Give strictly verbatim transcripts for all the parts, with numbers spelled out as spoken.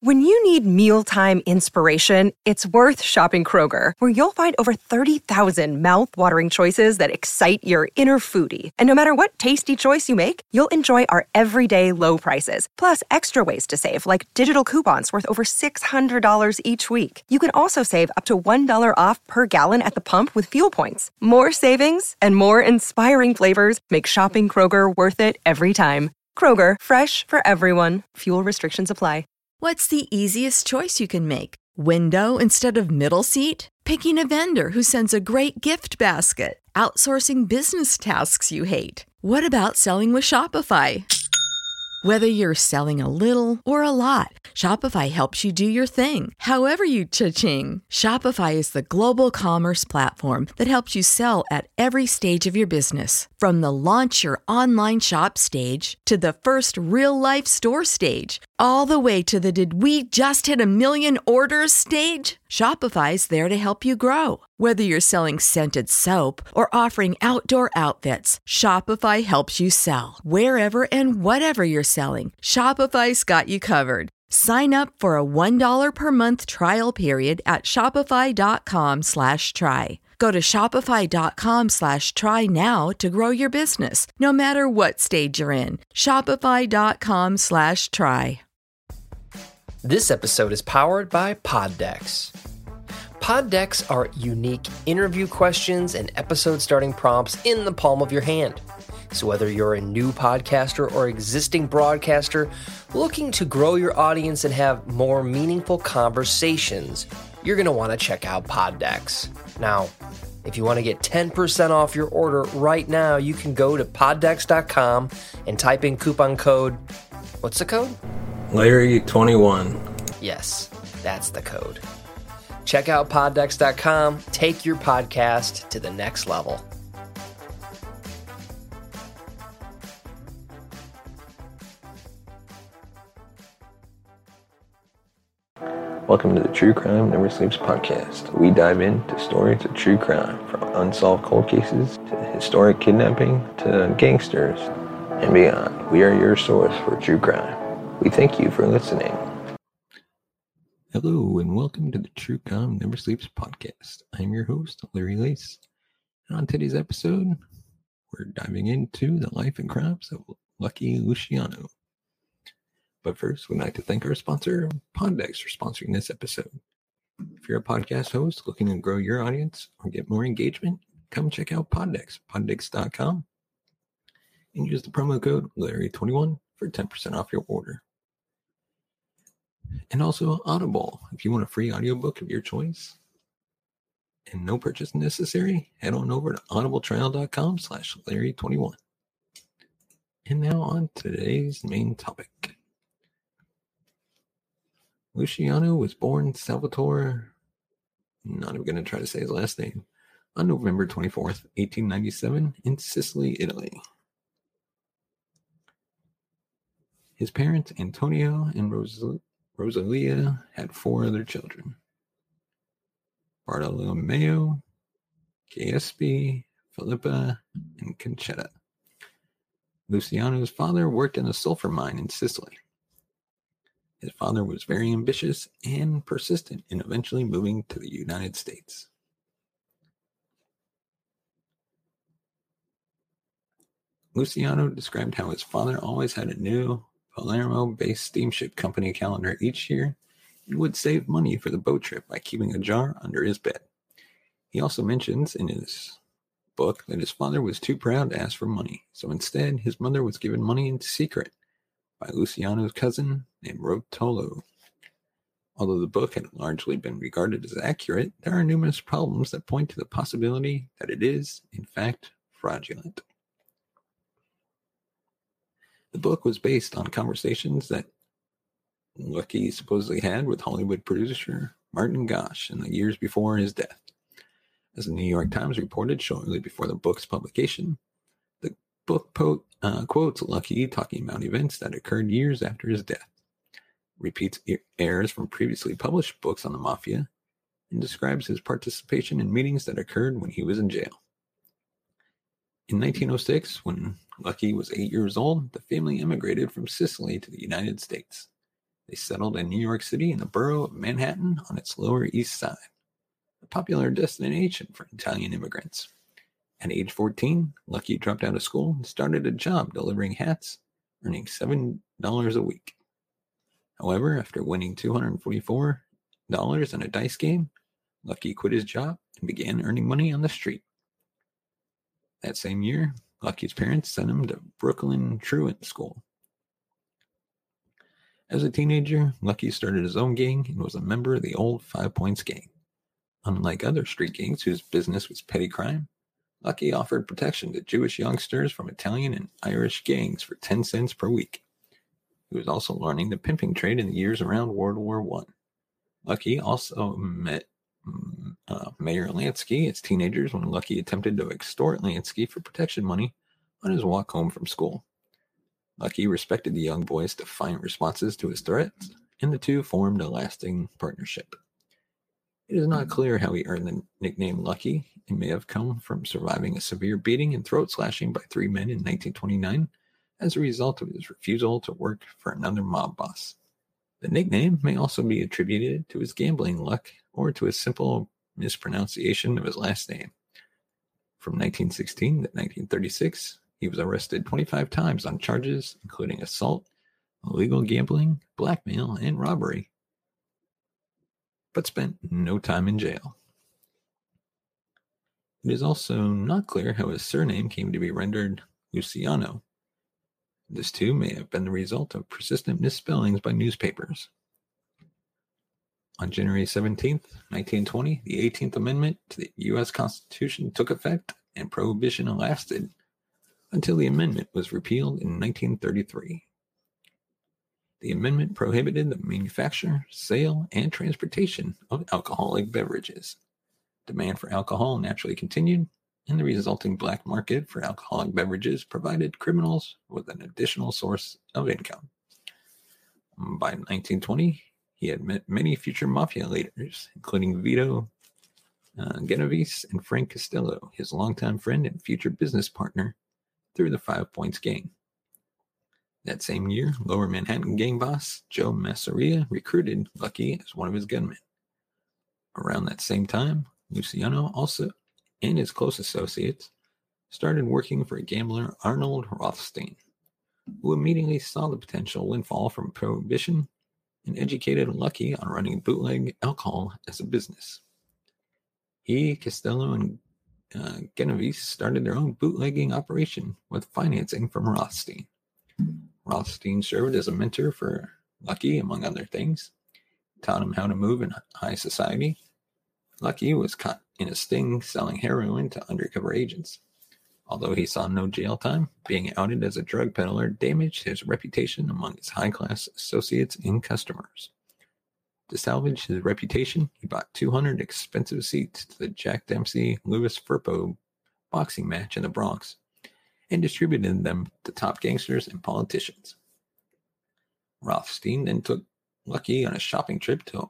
When you need mealtime inspiration, it's worth shopping Kroger, where you'll find over thirty thousand mouth-watering choices that excite your inner foodie. And no matter what tasty choice you make, you'll enjoy our everyday low prices, plus extra ways to save, like digital coupons worth over six hundred dollars each week. You can also save up to one dollar off per gallon at the pump with fuel points. More savings and more inspiring flavors make shopping Kroger worth it every time. Kroger, fresh for everyone. Fuel restrictions apply. What's the easiest choice you can make? Window instead of middle seat? Picking a vendor who sends a great gift basket? Outsourcing business tasks you hate? What about selling with Shopify? Whether you're selling a little or a lot, Shopify helps you do your thing, however you cha-ching. Shopify is the global commerce platform that helps you sell at every stage of your business. From the launch your online shop stage to the first real-life store stage, all the way to the did we just hit a million orders stage. Shopify's there to help you grow. Whether you're selling scented soap or offering outdoor outfits, Shopify helps you sell. Wherever and whatever you're selling, Shopify's got you covered. Sign up for a one dollar per month trial period at shopify.com slash try. Go to shopify.com slash try now to grow your business, no matter what stage you're in. Shopify.com slash try. This episode is powered by Poddex. Poddex are unique interview questions and episode starting prompts in the palm of your hand. So whether you're a new podcaster or existing broadcaster looking to grow your audience and have more meaningful conversations, you're going to want to check out Poddex. Now, if you want to get ten percent off your order right now, you can go to poddex dot com and type in coupon code. What's the code? Larry twenty-one. Yes, that's the code. Check out poddex dot com. Take your podcast to the next level. Welcome to the True Crime Never Sleeps podcast. We dive into stories of true crime, from unsolved cold cases to historic kidnapping to gangsters and beyond. We are your source for true crime. We thank you for listening. Hello and welcome to the True Crime Never Sleeps podcast. I'm your host, Larry Lace. And on today's episode, we're diving into the life and crimes of Lucky Luciano. But first, we'd like to thank our sponsor, Poddex, for sponsoring this episode. If you're a podcast host looking to grow your audience or get more engagement, come check out Poddex, poddex dot com, and use the promo code Larry twenty-one for ten percent off your order. And also Audible. If you want a free audiobook of your choice and no purchase necessary, head on over to audibletrial.com slash Larry21. And now on to today's main topic. Luciano was born Salvatore, not even going to try to say his last name, on November twenty-fourth, eighteen ninety-seven in Sicily, Italy. His parents, Antonio and Ros- Rosalia, had four other children: Bartolomeo, Giuseppe, Filippa, and Concetta. Luciano's father worked in a sulfur mine in Sicily. His father was very ambitious and persistent in eventually moving to the United States. Luciano described how his father always had a new Palermo-based steamship company calendar each year and would save money for the boat trip by keeping a jar under his bed. He also mentions in his book that his father was too proud to ask for money, so instead his mother was given money in secret by Luciano's cousin named Rotolo. Although the book had largely been regarded as accurate, there are numerous problems that point to the possibility that it is, in fact, fraudulent. The book was based on conversations that Lucky supposedly had with Hollywood producer Martin Gosh in the years before his death. As the New York Times reported shortly before the book's publication, the book po- uh, quotes Lucky talking about events that occurred years after his death, repeats errors from previously published books on the mafia, and describes his participation in meetings that occurred when he was in jail. In nineteen oh six, when Lucky was eight years old, the family immigrated from Sicily to the United States. They settled in New York City in the borough of Manhattan on its Lower East Side, a popular destination for Italian immigrants. At age fourteen, Lucky dropped out of school and started a job delivering hats, earning seven dollars a week. However, after winning two hundred forty-four dollars in a dice game, Lucky quit his job and began earning money on the street. That same year, Lucky's parents sent him to Brooklyn Truant School. As a teenager, Lucky started his own gang and was a member of the old Five Points gang. Unlike other street gangs whose business was petty crime, Lucky offered protection to Jewish youngsters from Italian and Irish gangs for ten cents per week. He was also learning the pimping trade in the years around World War One. Lucky also met uh, Mayor Lansky as teenagers when Lucky attempted to extort Lansky for protection money on his walk home from school. Lucky respected the young boy's defiant responses to his threats, and the two formed a lasting partnership. It is not clear how he earned the nickname Lucky. It may have come from surviving a severe beating and throat slashing by three men in nineteen twenty-nine as a result of his refusal to work for another mob boss. The nickname may also be attributed to his gambling luck or to a simple mispronunciation of his last name. From nineteen sixteen to nineteen thirty-six, he was arrested twenty-five times on charges including assault, illegal gambling, blackmail, and robbery, but spent no time in jail. It is also not clear how his surname came to be rendered Luciano. This too may have been the result of persistent misspellings by newspapers. On January seventeenth, nineteen twenty, the eighteenth Amendment to the U S Constitution took effect, and prohibition lasted until the amendment was repealed in nineteen thirty-three. The amendment prohibited the manufacture, sale, and transportation of alcoholic beverages. Demand for alcohol naturally continued, and the resulting black market for alcoholic beverages provided criminals with an additional source of income. By nineteen twenty, he had met many future mafia leaders, including Vito uh, Genovese and Frank Costello, his longtime friend and future business partner, through the Five Points gang. That same year, Lower Manhattan gang boss Joe Masseria recruited Lucky as one of his gunmen. Around that same time, Luciano also and his close associates started working for gambler Arnold Rothstein, who immediately saw the potential windfall from prohibition and educated Lucky on running bootleg alcohol as a business. He, Costello, and uh, Genovese started their own bootlegging operation with financing from Rothstein. Rothstein served as a mentor for Lucky, among other things, taught him how to move in high society. Lucky was caught in a sting selling heroin to undercover agents. Although he saw no jail time, being outed as a drug peddler damaged his reputation among his high-class associates and customers. To salvage his reputation, he bought two hundred expensive seats to the Jack Dempsey-Louis Firpo boxing match in the Bronx and distributed them to top gangsters and politicians. Rothstein then took Lucky on a shopping trip to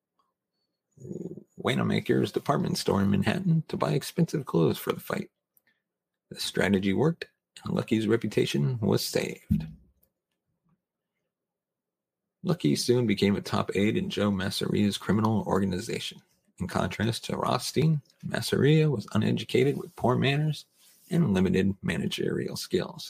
Wanamaker's department store in Manhattan to buy expensive clothes for the fight. The strategy worked, and Lucky's reputation was saved. Lucky soon became a top aide in Joe Masseria's criminal organization. In contrast to Rothstein, Masseria was uneducated with poor manners and limited managerial skills.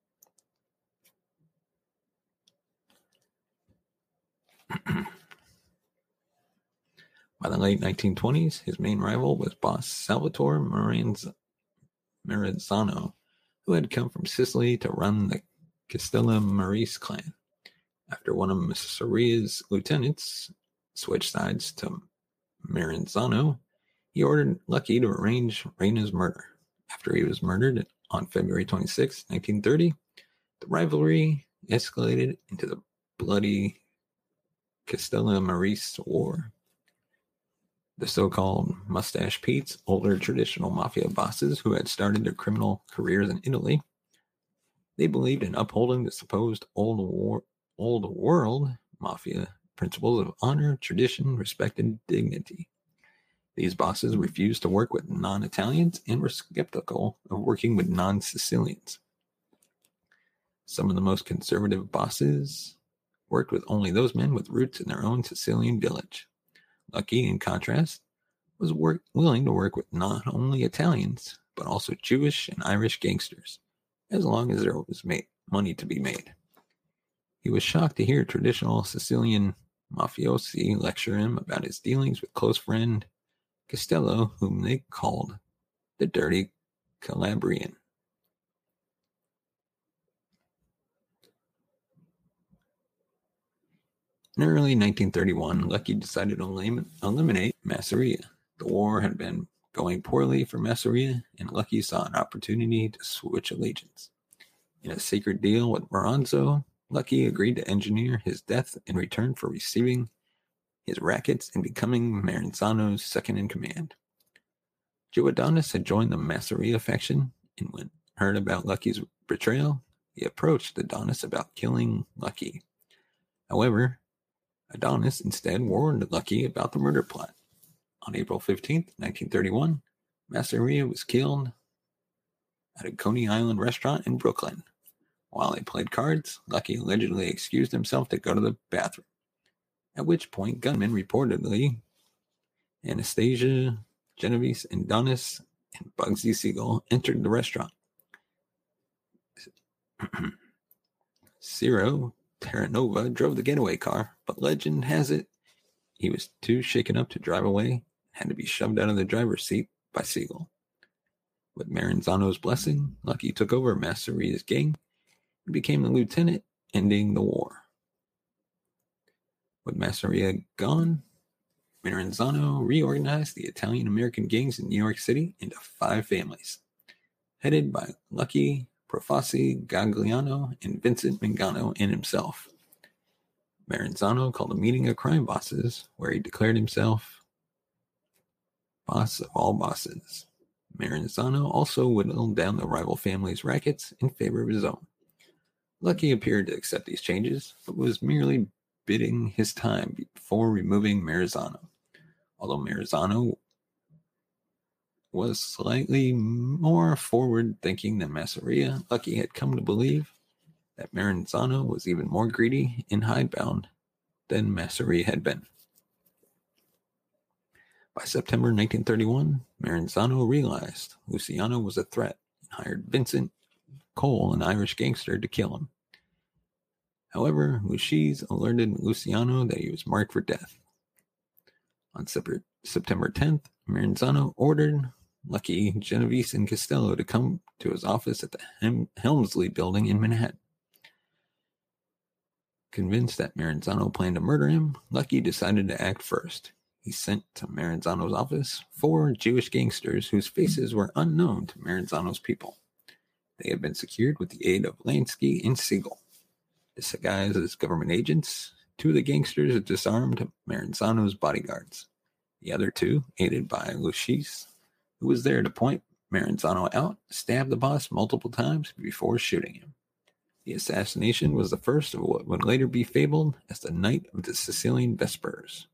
By the late nineteen twenties, his main rival was boss Salvatore Maranz- Maranzano, who had come from Sicily to run the Castellamarese clan. After one of Masseria's lieutenants switched sides to Maranzano, he ordered Lucky to arrange Reina's murder. After he was murdered on February twenty-sixth, nineteen thirty, the rivalry escalated into the bloody Castellamarese War. The so-called Mustache Pete's, older traditional mafia bosses who had started their criminal careers in Italy, they believed in upholding the supposed old, war, old world mafia principles of honor, tradition, respect, and dignity. These bosses refused to work with non-Italians and were skeptical of working with non-Sicilians. Some of the most conservative bosses worked with only those men with roots in their own Sicilian village. Lucky, in contrast, was work, willing to work with not only Italians, but also Jewish and Irish gangsters, as long as there was made, money to be made. He was shocked to hear traditional Sicilian mafiosi lecture him about his dealings with close friend Costello, whom they called the Dirty Calabrian. In early nineteen thirty-one, Lucky decided to elim- eliminate Masseria. The war had been going poorly for Masseria, and Lucky saw an opportunity to switch allegiance. In a secret deal with Maranzzo, Lucky agreed to engineer his death in return for receiving his rackets and becoming Maranzano's second-in-command. Joe Adonis had joined the Masseria faction, and when heard about Lucky's betrayal, he approached Adonis about killing Lucky. However, Adonis instead warned Lucky about the murder plot. On April fifteenth, nineteen thirty-one, Masseria was killed at a Coney Island restaurant in Brooklyn. While they played cards, Lucky allegedly excused himself to go to the bathroom, at which point gunmen reportedly Anastasia, Genovese, Adonis, and Bugsy Siegel entered the restaurant. Ciro Terranova drove the getaway car, but legend has it he was too shaken up to drive away and had to be shoved out of the driver's seat by Siegel. With Maranzano's blessing, Lucky took over Masseria's gang and became the lieutenant, ending the war. With Masseria gone, Maranzano reorganized the Italian-American gangs in New York City into five families, headed by Lucky, Profassi, Gagliano, and Vincent Mangano and himself. Maranzano called a meeting of crime bosses where he declared himself boss of all bosses. Maranzano also whittled down the rival families' rackets in favor of his own. Lucky appeared to accept these changes, but was merely biding his time before removing Maranzano. Although Maranzano was slightly more forward-thinking than Masseria, Lucky had come to believe that Maranzano was even more greedy and hidebound than Masseria had been. By September nineteen thirty-one, Maranzano realized Luciano was a threat and hired Vincent Cole, an Irish gangster, to kill him. However, Luchese alerted Luciano that he was marked for death. On September tenth, Maranzano ordered Lucky, Genovese, and Costello to come to his office at the Hem- Helmsley building in Manhattan. Convinced that Maranzano planned to murder him, Lucky decided to act first. He sent to Maranzano's office four Jewish gangsters whose faces were unknown to Maranzano's people. They had been secured with the aid of Lansky and Siegel. Disguised as government agents, two of the gangsters disarmed Maranzano's bodyguards. The other two, aided by Luchese, who was there to point Maranzano out, stabbed the boss multiple times before shooting him. The assassination was the first of what would later be fabled as the Night of the Sicilian Vespers.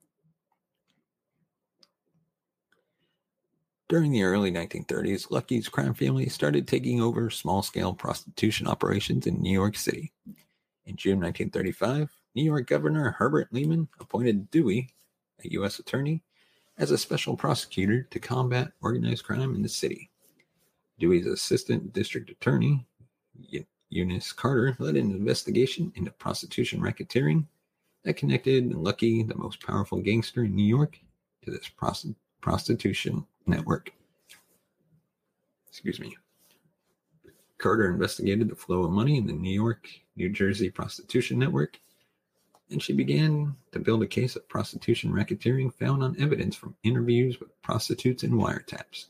During the early nineteen thirties, Lucky's crime family started taking over small-scale prostitution operations in New York City. In June nineteen thirty-five, New York Governor Herbert Lehman appointed Dewey, a U S attorney, as a special prosecutor to combat organized crime in the city. Dewey's assistant district attorney, Eunice Carter, led an investigation into prostitution racketeering that connected Lucky, the most powerful gangster in New York, to this prost- prostitution network. Excuse me. Carter investigated the flow of money in the New York, New Jersey prostitution network, and she began to build a case of prostitution racketeering found on evidence from interviews with prostitutes and wiretaps.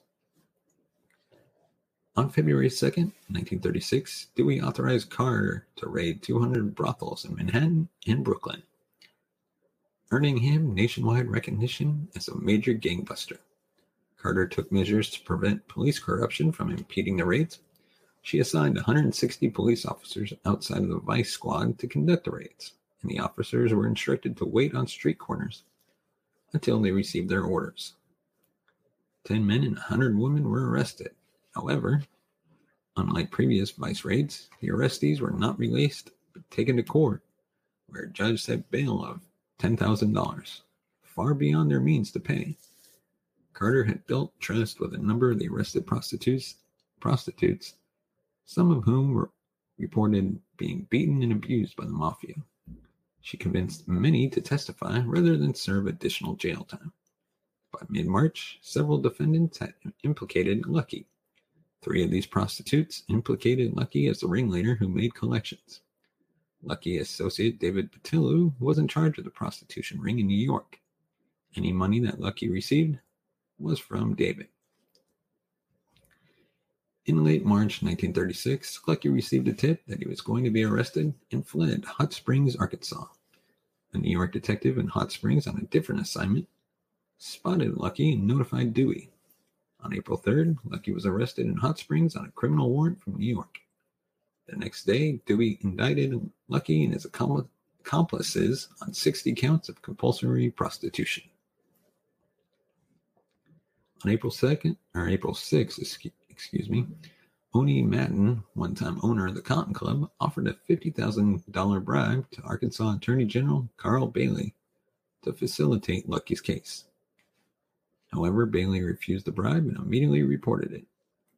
On February second, nineteen thirty-six, Dewey authorized Carter to raid two hundred brothels in Manhattan and Brooklyn, earning him nationwide recognition as a major gangbuster. Carter took measures to prevent police corruption from impeding the raids. She assigned one hundred sixty police officers outside of the Vice Squad to conduct the raids, and the officers were instructed to wait on street corners until they received their orders. Ten men and one hundred women were arrested. However, unlike previous vice raids, the arrestees were not released but taken to court, where a judge set bail of ten thousand dollars, far beyond their means to pay. Carter had built trust with a number of the arrested prostitutes, prostitutes, some of whom were reported being beaten and abused by the mafia. She convinced many to testify rather than serve additional jail time. By mid-March, several defendants had implicated Lucky. Three of these prostitutes implicated Lucky as the ringleader who made collections. Lucky associate David Patillo was in charge of the prostitution ring in New York. Any money that Lucky received was from David. In late March nineteen thirty-six, Lucky received a tip that he was going to be arrested and fled Hot Springs, Arkansas. A New York detective in Hot Springs on a different assignment spotted Lucky and notified Dewey. On April third, Lucky was arrested in Hot Springs on a criminal warrant from New York. The next day, Dewey indicted Lucky and his accomplices on sixty counts of compulsory prostitution. On April second, or April sixth, excuse me, Oni Madden, one-time owner of the Cotton Club, offered a fifty thousand dollars bribe to Arkansas Attorney General Carl Bailey to facilitate Lucky's case. However, Bailey refused the bribe and immediately reported it.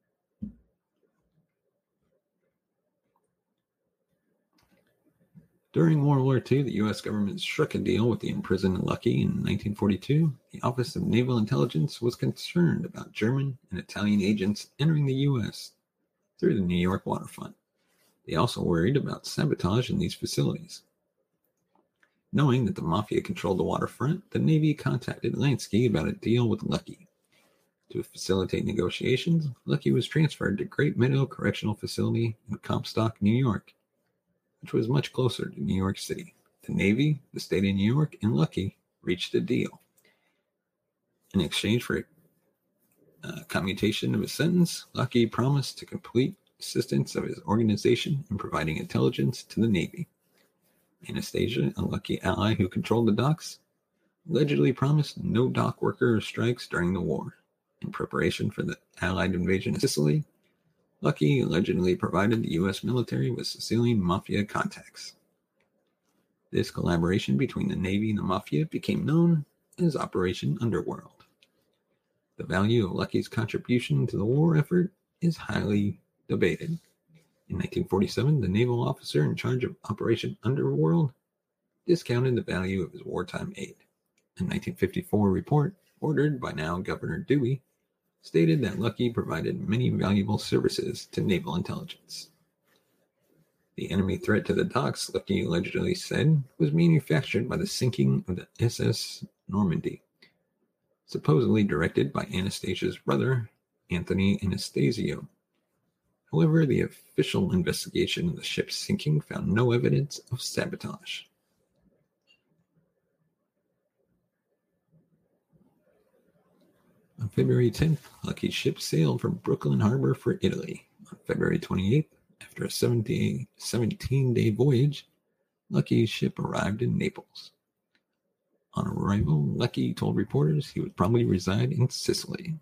During World War Two, the U S government struck a deal with the imprisoned Lucky. In nineteen forty-two, the Office of Naval Intelligence was concerned about German and Italian agents entering the U S through the New York waterfront. They also worried about sabotage in these facilities. Knowing that the Mafia controlled the waterfront, the Navy contacted Lansky about a deal with Lucky. To facilitate negotiations, Lucky was transferred to Great Meadow Correctional Facility in Comstock, New York, which was much closer to New York City. The Navy, the state of New York, and Lucky reached a deal. In exchange for a commutation of his sentence, Lucky promised to complete assistance of his organization in providing intelligence to the Navy. Anastasia, a Lucky ally who controlled the docks, allegedly promised no dock worker strikes during the war. In preparation for the Allied invasion of Sicily, Lucky allegedly provided the U S military with Sicilian Mafia contacts. This collaboration between the Navy and the Mafia became known as Operation Underworld. The value of Lucky's contribution to the war effort is highly debated. In nineteen forty-seven, the naval officer in charge of Operation Underworld discounted the value of his wartime aid. A nineteen fifty-four report, ordered by now Governor Dewey, stated that Lucky provided many valuable services to naval intelligence. The enemy threat to the docks, Lucky allegedly said, was manufactured by the sinking of the S S Normandy, supposedly directed by Anastasia's brother, Anthony Anastasio. However, the official investigation of the ship's sinking found no evidence of sabotage. On February tenth, Lucky's ship sailed from Brooklyn Harbor for Italy. On February twenty-eighth, after a seventeen-day voyage, Lucky's ship arrived in Naples. On arrival, Lucky told reporters he would probably reside in Sicily.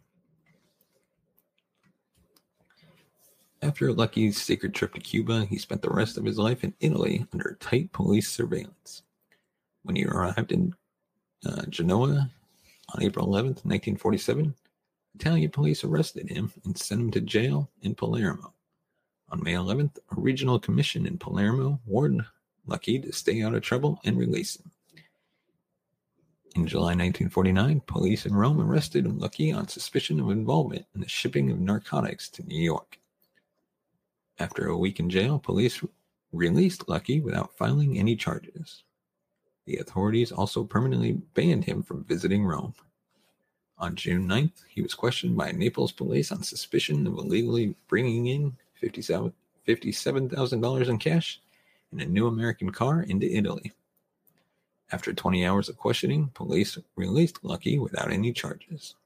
After Lucky's secret trip to Cuba, he spent the rest of his life in Italy under tight police surveillance. When he arrived in uh, Genoa on April eleventh, nineteen forty-seven, Italian police arrested him and sent him to jail in Palermo. On May eleventh, a regional commission in Palermo warned Lucky to stay out of trouble and release him. In July nineteen forty-nine, police in Rome arrested Lucky on suspicion of involvement in the shipping of narcotics to New York. After a week in jail, police released Lucky without filing any charges. The authorities also permanently banned him from visiting Rome. On June ninth, he was questioned by Naples police on suspicion of illegally bringing in fifty-seven thousand dollars in cash in a new American car into Italy. After twenty hours of questioning, police released Lucky without any charges.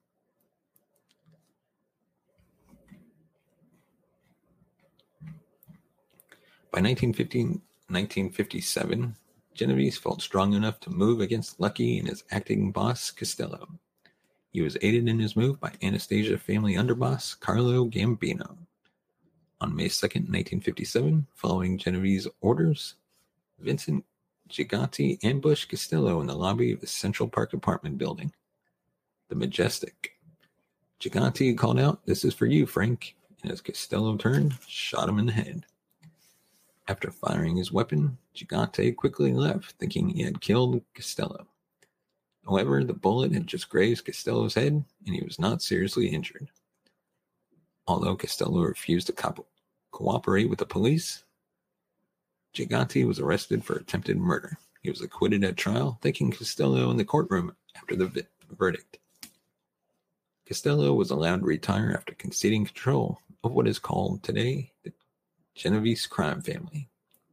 By nineteen fifty-seven, Genovese felt strong enough to move against Lucky and his acting boss, Costello. He was aided in his move by Anastasia family underboss, Carlo Gambino. On May second, nineteen fifty-seven, following Genovese's orders, Vincent Gigante ambushed Costello in the lobby of the Central Park apartment building, the Majestic. Gigante called out, "This is for you, Frank," and as Costello turned, shot him in the head. After firing his weapon, Gigante quickly left, thinking he had killed Costello. However, the bullet had just grazed Costello's head, and he was not seriously injured. Although Costello refused to co- cooperate with the police, Gigante was arrested for attempted murder. He was acquitted at trial, thanking Costello in the courtroom after the vi- verdict. Costello was allowed to retire after conceding control of what is called today the Genovese crime family.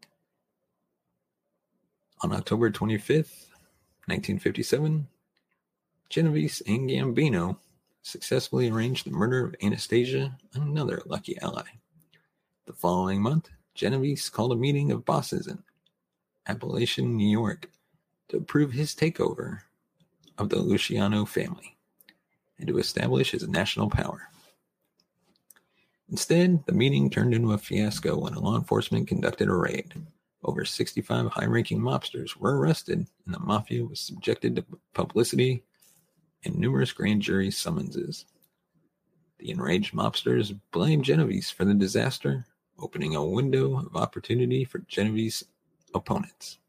On October twenty-fifth, nineteen fifty-seven, Genovese and Gambino successfully arranged the murder of Anastasia, another lucky ally. The following month, Genovese called a meeting of bosses in Appalachian, New York, to approve his takeover of the Luciano family and to establish his national power. Instead, the meeting turned into a fiasco when law enforcement conducted a raid. Over sixty-five high-ranking mobsters were arrested, and the mafia was subjected to publicity and numerous grand jury summonses. The enraged mobsters blamed Genovese for the disaster, opening a window of opportunity for Genovese's opponents.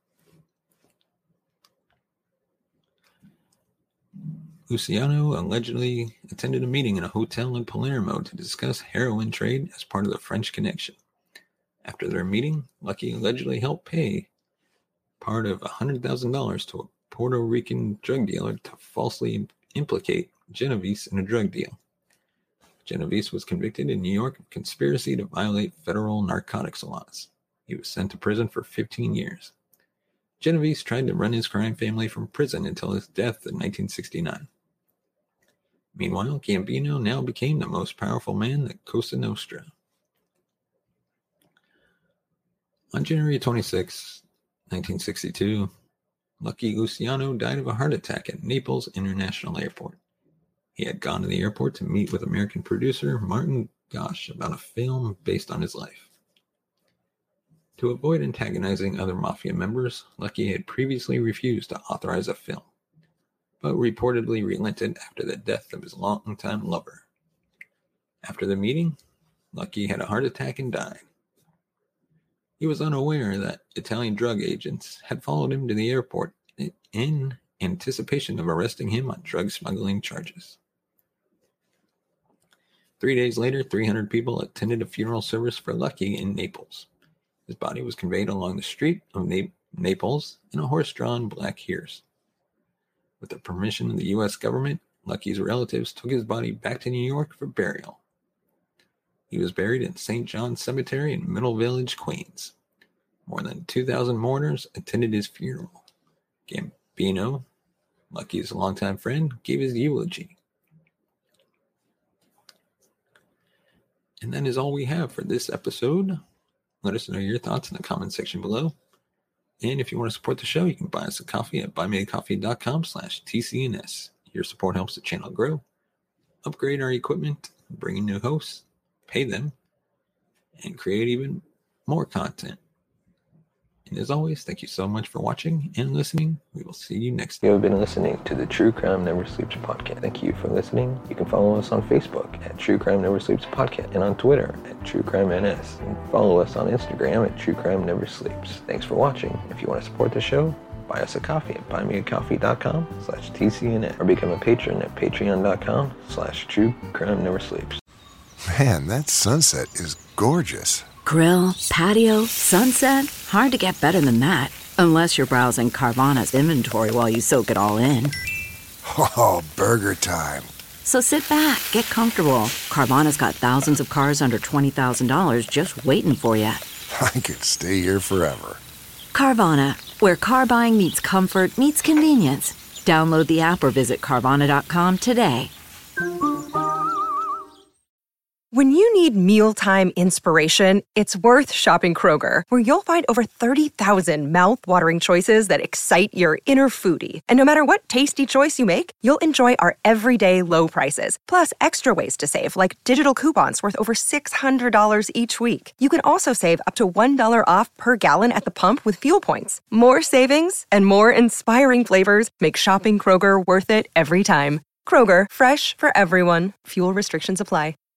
Luciano allegedly attended a meeting in a hotel in Palermo to discuss heroin trade as part of the French Connection. After their meeting, Lucky allegedly helped pay part of one hundred thousand dollars to a Puerto Rican drug dealer to falsely implicate Genovese in a drug deal. Genovese was convicted in New York of conspiracy to violate federal narcotics laws. He was sent to prison for fifteen years. Genovese tried to run his crime family from prison until his death in nineteen sixty-nine. Meanwhile, Gambino now became the most powerful man at Cosa Nostra. On January twenty-sixth, nineteen sixty-two, Lucky Luciano died of a heart attack at Naples International Airport. He had gone to the airport to meet with American producer Martin Gosch about a film based on his life. To avoid antagonizing other mafia members, Lucky had previously refused to authorize a film, but reportedly relented after the death of his longtime lover. After the meeting, Lucky had a heart attack and died. He was unaware that Italian drug agents had followed him to the airport in anticipation of arresting him on drug smuggling charges. Three days later, three hundred people attended a funeral service for Lucky in Naples. His body was conveyed along the street of Na- Naples in a horse-drawn black hearse. With the permission of the U S government, Lucky's relatives took his body back to New York for burial. He was buried in Saint John's Cemetery in Middle Village, Queens. More than two thousand mourners attended his funeral. Gambino, Lucky's longtime friend, gave his eulogy. And that is all we have for this episode. Let us know your thoughts in the comment section below. And if you want to support the show, you can buy us a coffee at buymeacoffee.com slash TCNS. Your support helps the channel grow, upgrade our equipment, bring in new hosts, pay them, and create even more content. And as always, thank you so much for watching and listening. We will see you next time. You have been listening to the True Crime Never Sleeps podcast. Thank you for listening. You can follow us on Facebook at True Crime Never Sleeps podcast and on Twitter at True Crime N S. And follow us on Instagram at True Crime Never Sleeps. Thanks for watching. If you want to support the show, buy us a coffee at buymeacoffee.com slash TCNS or become a patron at patreon.com slash True Crime Never Sleeps. Man, that sunset is gorgeous. Grill, patio, sunset. Hard to get better than that. Unless you're browsing Carvana's inventory while you soak it all in. Oh, burger time. So sit back, get comfortable. Carvana's got thousands of cars under twenty thousand dollars just waiting for you. I could stay here forever. Carvana, where car buying meets comfort meets convenience. Download the app or visit Carvana dot com today. When you need mealtime inspiration, it's worth shopping Kroger, where you'll find over thirty thousand mouth-watering choices that excite your inner foodie. And no matter what tasty choice you make, you'll enjoy our everyday low prices, plus extra ways to save, like digital coupons worth over six hundred dollars each week. You can also save up to one dollar off per gallon at the pump with fuel points. More savings and more inspiring flavors make shopping Kroger worth it every time. Kroger, fresh for everyone. Fuel restrictions apply.